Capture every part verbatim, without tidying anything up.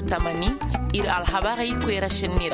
tamani ir alhabari kwera shinira.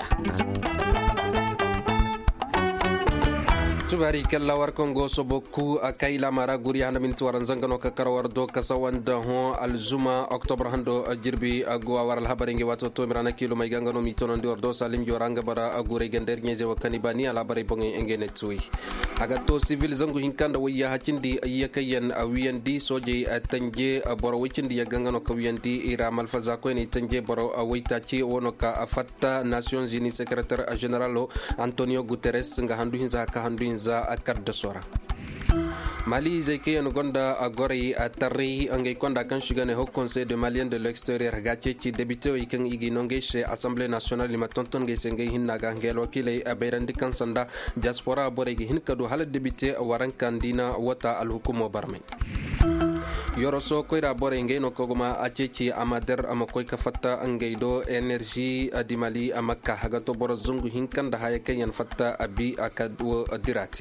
tubari kala war kongo soboku akaila mara guri handa min tuwaran zangano ka karawar do kasawanda ho alzuma october hando jirbi agwa war alhabari nge wato to mirana kilo mai gangano mitono ndi ordo salim joranga bara agure gender nyeze wakani bani alhabari bonge engene tui aga to civil zangu hinkanda waya hakindi ayakayan awiyandi soje atanje boro wikindi ya gangano ka wiyandi ira malfaza ko ni tanje boro awitachi wono ka afatta nations unies secretary general Antonio Guterres nga handu hinza ka handu za akadda sora Mali zeke no gonda agori atari angay konda kan shigane ho conseil de malien de l'extérieur gache ci débuté o ikan igi nongé chez assemblée nationale ma tonton gay sengay hinna ga ngel wakile abeyrandi kan sanda diaspora boregi hin kadu hala débuté waran kandina wata al hukumo barme yoro so koyra bore ngay no koguma aceci amader amakoy ka fatta angay do énergie di Mali amakka haga to boro zungu hinkanda haya kenyan fatta abi akadwo dirati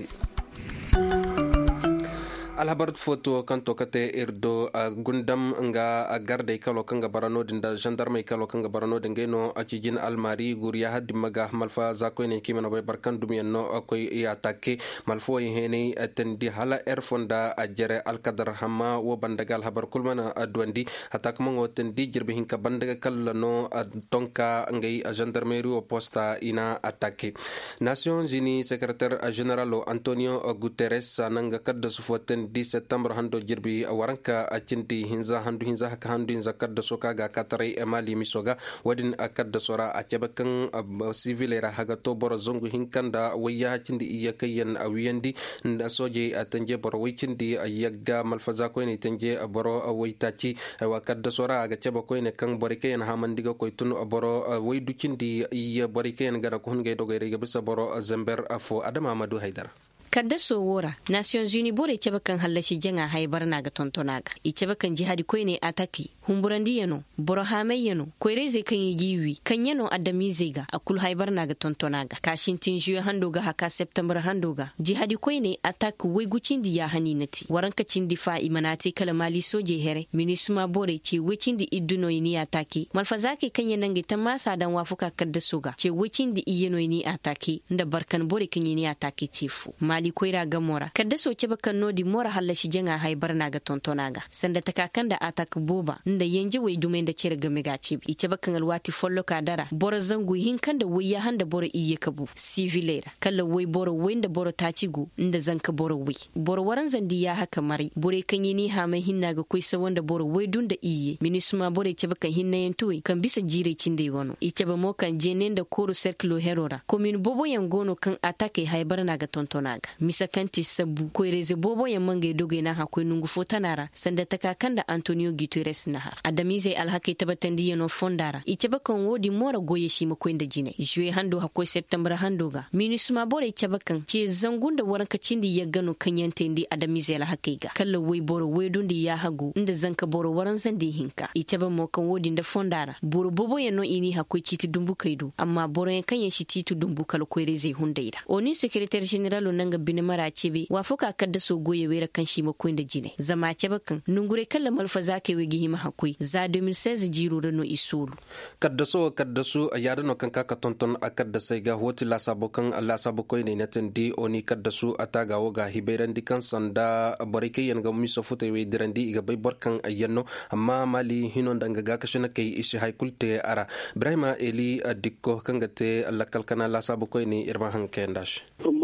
alhabar foto kanto kate irdo gundam nga garde kalo kanga barano dinda gendarme kalo kanga barano dengeno acijin almari guriya haddi maga malfa zako ne kimano bay barkan dum yenno koy ya takke malfo hene atendi hala erfonda ajere alkadar hamma wo bandagal habar kulmana adwandi hatak mongo tendi jirbe hinka bandaga kallano tonka ngay gendarmerie o posta ina attaque Nations Unies secrétaire général Antonio Guterres nanga kadda sufoten di septembre hando jirbi waranka acinti hinza handu hinza haka handu hinza kadda soka ga katare emali misoga wadin akadda sora acabakan civilera haga to boro zongu hinkanda waya hacindi iya kayan awiyandi nda soje atanje boro wicindi yagga malfaza ko ne tanje boro waitaci wa kadda sora aga caba ko ne kan bore kayan hamandiga ko tun boro wayducindi iya bore kayan gara ko hungay dogere ga bisa boro zamber afo adama Amadou Haidara kadda so wora Nations Unies bore cebe kan hallashi jenga haibar naga tontonaga i cebe kan jihadi koyne ataki humburandi yano boro hame yano koyreze kan yigiwi kan yano adami zega akul haibar naga tontonaga kashin tin juye handoga haka september handoga jihadi koyne atak we gucindi ya haninati waranka cindi fa imanati kala mali soje here minisma bore ce wecindi idduno ni ataki malfazaki kan yanange tamasa dan wafuka kadda soga ce wecindi iyeno ni ataki nda barkan bore kan ni ataki cifu mali koira ga mora kadda so ce bakan nodi mora hallashi jenga haibar naga tontonaga sanda takakan da atak boba nda yenje wai dumen da cire game ga ci ice bakan alwati follo ka dara bora zangu hinkan da wai handa bora iye kabu civilera kala wai bora wanda bora tacigu nda zanka bora wai bora waran zandi ya haka mari bore kan yi ni ha mai hinna ga koisa wanda bora wai dun da iye minisma bora ce bakan hinna yentuwe kan bisa jire cinde wono ice ba mo kan jenen da koro circle herora komin bobo yangono kan atake haibar naga tontonaga misa kanti sabu koireze bobo ya mange doge na hakoi nungu fotanara sanda takakan da Antonio Guterres nahar adamize alhaki tabatandi yano fondara ichaba kan wodi mora goye shi makoinda jine juwe hando hakoi september handoga minisuma bore ichaba kan ce zangunda waranka cindi ya gano kanyante ndi adamize alhaki ga kala wai boro wedundi ya hagu inda zanka boro waran zandi hinka ichaba mo kan wodi nda fondara boro bobo yano ini hakoi citi dumbu kaidu amma boro yan kanyen shi citi dumbu kala koireze hundaira oni secretary general nanga bine mara cebe wa fuka kadda so goye wera kan shi makoin da jine zama cebe kan nungure kala malfa zake wegi hima hakoi za deux mille seize jiro da no isulu kadda so kadda su yada no kan kaka tonton akadda sai ga hoti la sabokan Allah sabokoi ne natin di oni kadda su ataga woga hiberan dikan sanda barike yan ga miso futai we dirandi ga bai barkan ayanno amma mali hinon danga ga kashina kai ishi haikulte ara Ibrahima Eli adikko kanga te Allah kalkana la sabokoi ne irman hanken dash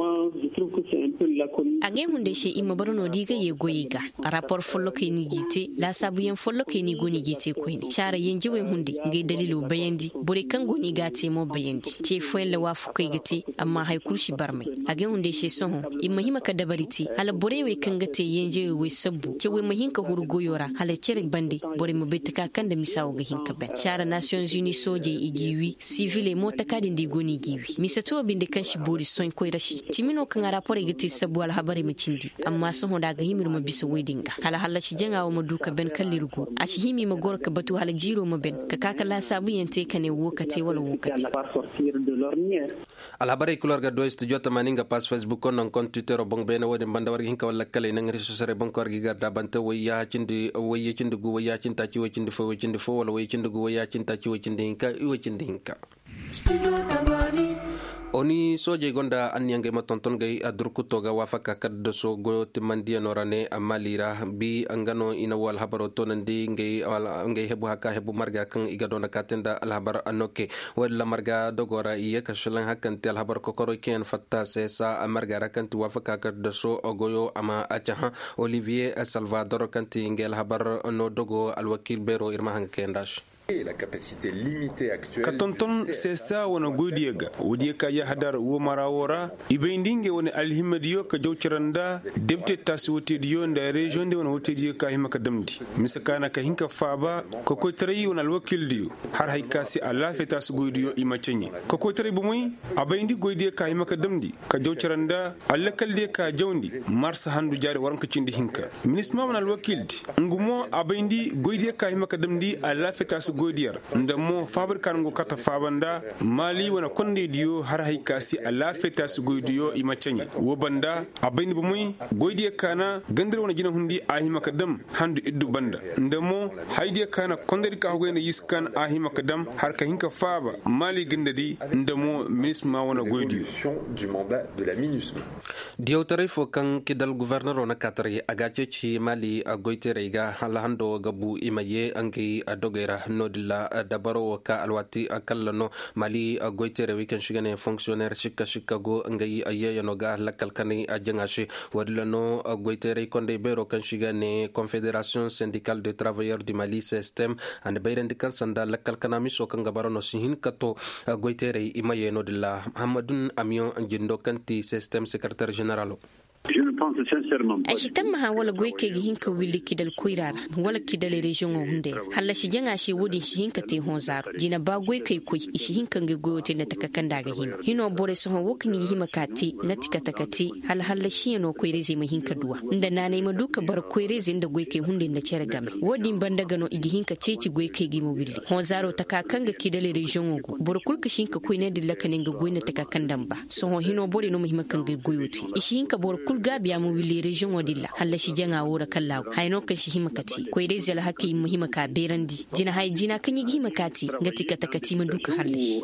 age hunde she ima barono diga ye goyiga rapport follo ke ni gite la sabu yen follo ke ni goni gite ko ni shara yen jiwe hunde ngai dalilu bayandi bore kan goni gate mo bayandi ce foyle wa fukai gite amma hay kurshi barmai age hunde she soho ima hima ka dabariti hala bore we kan gate yen jiwe we sabbu ce we mahinka hurgo yora hala cere bande bore mo betaka kan da misawo ga hinka ben shara Nations Unies soje igiwi civile mo takadi ndi goni giwi misato binde kan shi bori son ko rashi timino kan rapport igati sabu al habari micindi amma sun hoda ga himir ma bisu wedinga hala hala shi jenga wa maduka ben kallirgu a shi himi ma gorka batu hala jiro ma ben ka kaka la sabu yente kane wokate wala wokate al habari kulor ga do studio tamaninga pas facebook on kon twitter bong bena wodi banda war hinka wala kale nang risosere bon kor gi garda banta waya cindi waya cindi gu waya cinta ci wacindi fo wacindi fo wala waya cindi gu waya cinta ci wacindi hinka i wacindi hinka oni soje gonda anyange matonton gay adurkuto ga wafaka kaddo so go timandi norane amalira bi angano ina wal habaro tonandi ngay ngay hebu haka hebu marga kan igadona katenda al habar anoke wala marga dogora iye kashalan hakan tel habar kokoro ken fatta sesa marga rakanti wafaka kaddo so ogoyo ama acha Olivier Salvador kanti ngel habar no dogo al wakil bero irma hankendash la capacité limitée actuelle ka tonton c'est ça wona godiega wodieka ya hadar wo marawora ibendinge wona alhimadiyo ka jawciranda debte taswote diyo nda region de wona wotediyo ka himaka damdi misakana ka hinka faba ko ko tarayi wona alwakil diyo har haykasi ala feta su godiyo imachenye ko ko tarayi bu muy abendi godiye ka himaka damdi ka jawciranda allakal de ka jawndi mars handu jari waranka cindi hinka ministre wona alwakil ngumo abendi godiye ka himaka damdi ala feta su godiyar nda mo fabrikan go kata fabanda mali wana konde diyo har haykasi ala feta su godiyo imachenye wo banda abayni bu muy godiye kana gandar wana jina hundi ahima kadam handu iddu banda nda mo haydiye kana konde ka hoyne yiskan ahima kadam har ka hinka faba mali gandadi nda mo ministre wana godiyo du mandat de la MINUSMA diyo tarifo kan kidal gouverneur wana katari agache ci mali agoitere ga halando gabu imaye angi adogera nodilla dabaro ka alwati akallano mali goitere weekend shigane fonctionnaire shika shika go ngai aye no ga lakal kani ajangashi wadlano goitere konde bero kan shigane confédération syndicale de travailleurs du Mali système and bayrendi kan sanda lakal kanami so kan gabarono sihin kato goitere imaye nodilla hamadun amion jindo kanti système secrétaire général. Je ne pense sincèrement pas. Ashi tamma ha wala goy ke hinka wili kidal koirara wala kidal region o hunde halla shi janga shi wodi shi hinka te honzar jina ba goy kai koi shi hinka nge goyote na takakanda ga hin hino bore so hon wokni hima kati na tikatakati hal halla shi no koireze ma hinka duwa inda na ne ma duka bar koireze inda goy kai hunde na cere game wodi banda gano igi hinka ceci goy kai gi mo willi honzaro takakanga kidal region o bor kulka shi hinka koi ne dilla kanin ga goy na takakandan ba so hon hino bore no hima kan ga goyote shi hinka bor kulgabiya mu wili region wadilla halla shi janga wora kallago hayno kan shi himakati ko ide zela hakki mu himaka berandi jina hay jina kan yi himakati ngati katakati mun duka halle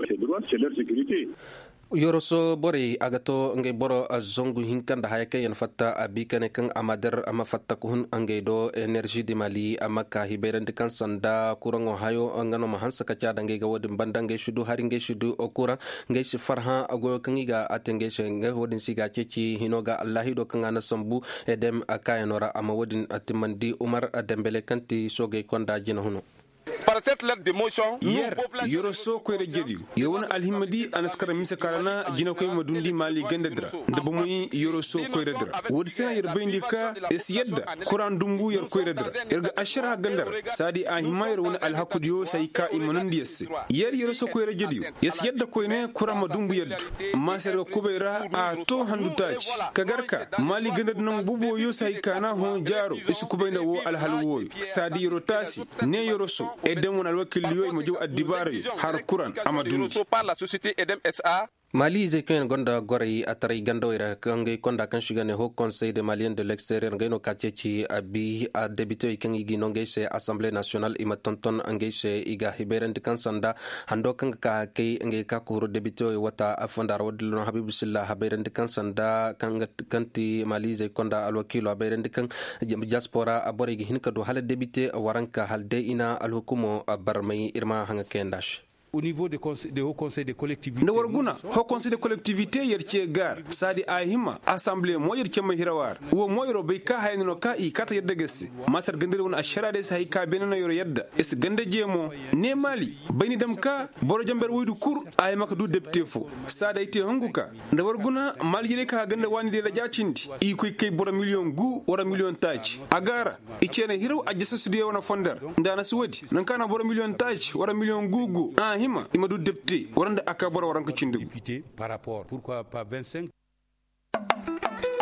yoroso bore agato ngay boro zongu hinkanda hayake yan fatta abikane kan amadar ama fatta kuhun angay do energie de Mali amaka hiberende kan sanda kurango hayo ngano mahansa kacha dangay gawodin banda ngay shudu hari ngay shudu okura ngay si farha ago kangiga atenge ngay wodin siga ceci hinoga allahi do kangana sambu edem akayanora ama wodin atimandi Umar Dembele kanti sogay konda jina huno. Par cette lettre de motion, hier yoroso ko re jedi yewon alhimadi anaskara misa kalana jina ko madundi mali gandadra ndabo muy yoroso ko redra wodi sena yer bayndika es yedda quran dungu yer ko redra erga ashara gandar sadi ahimayr won alhakudiyo sayka imanundi yes yer yoroso ko re jedi es yedda ko ne quran madungu yedda amma sere ko beera a to handu taci kagarka mali gandad non bubo yo sayka na hon jaro isu ko bayna wo alhalwo sadi yorotasi ne yoroso edem wona alwakil yo mo jow adibare har kuran amadun par la société Edem S A Mali zekuen gonda gorei atari gandoira kangi konda kan shigane ho conseil de malien de l'extérieur ngeno kachechi abi a débité kangi ginonge se assemblée nationale imatonton angese iga hiberend kansanda hando kanga ka kay nge ka kuro débité wata afondar wadlo habibu silla hiberend kansanda kanga kanti Mali ze konda alwakilo hiberend kan diaspora abore gi hinka do hala débité waranka halde ina alhukumo barmay irma hanga kendash au niveau de conseil de haut conseil de collectivité ne warguna haut conseil de collectivité yerce gar sadi ahima assemblée mo yerce mahirawar wo mo yoro be ka hayno ka i kata yedda gesse masar gandere won ashara de sai ka benana yoro yedda es gande jemo ne mali bayni dam ka boro jamber woydu kur ay maka du député fo sada ite hanguka ne warguna mali yere ka gande wani de la jacindi i koy kay boro million gu wara million taj agara icene hiraw ajjasa sude wona fondar ndana suwadi nan kana boro million taj wara million gugu hima imadu député waranda akabara waranka cindu par rapport pourquoi pas vingt-cinq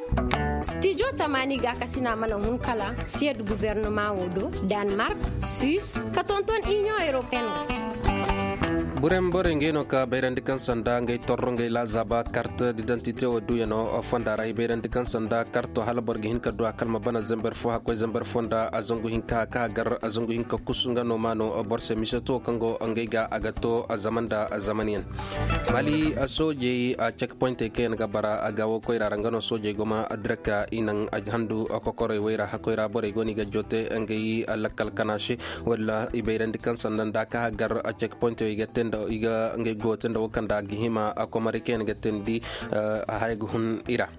studio tamani ga kasina mana hunkala siège gouvernement wodo Danemark Suisse ka tonton Union européenne burem bore ngeno ka beyrandi kan sanda ngay torro ngay la zaba carte d'identité o duyano fonda ray beyrandi kan sanda carte hala borgi hin ka do kalma bana zember fo hakoy zember fonda azongu hin ka ka gar azongu hin ka kusunga no mano borse miseto kango ngay ga agato zamanda zamanien mali asoje a checkpoint ken ga bara agawo koy rangano soje goma adraka inan ajhandu akokore wayra hakoyra bore goni ga jote ngay alakal kanashi wala ibeyrandi kan sanda ka gar a checkpoint e gaten iga ngay goten do kanda gihima akomari ken gatendi haygu hun ira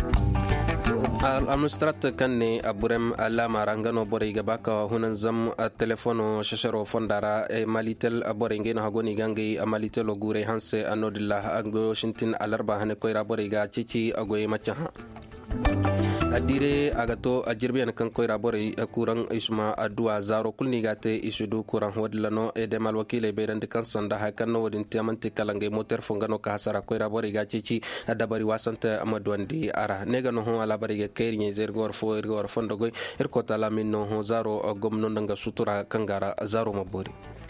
al administrat kanne aburem ala marangano bore iga baka hunan zam telefono shasharo fondara e malitel bore ngeno hagoni gangi malitel gure hanse anodillah ango shintin alarba hane koyra bore iga cici agoy macha adire agato ajirbian kan koyra bore kurang isma adua zaro kulni gate isudu kurang wadlano e demal wakile beyrande kan sanda ha kan wodin tiamanti kalange motor fongano ka hasara koyra bore ga cici adabari wasante amadu andi ara nega no ho ala bari ga kayri zergor fo ergor fondogoy erkota lamin no ho zaro gomno ndanga sutura kangara zaro mabori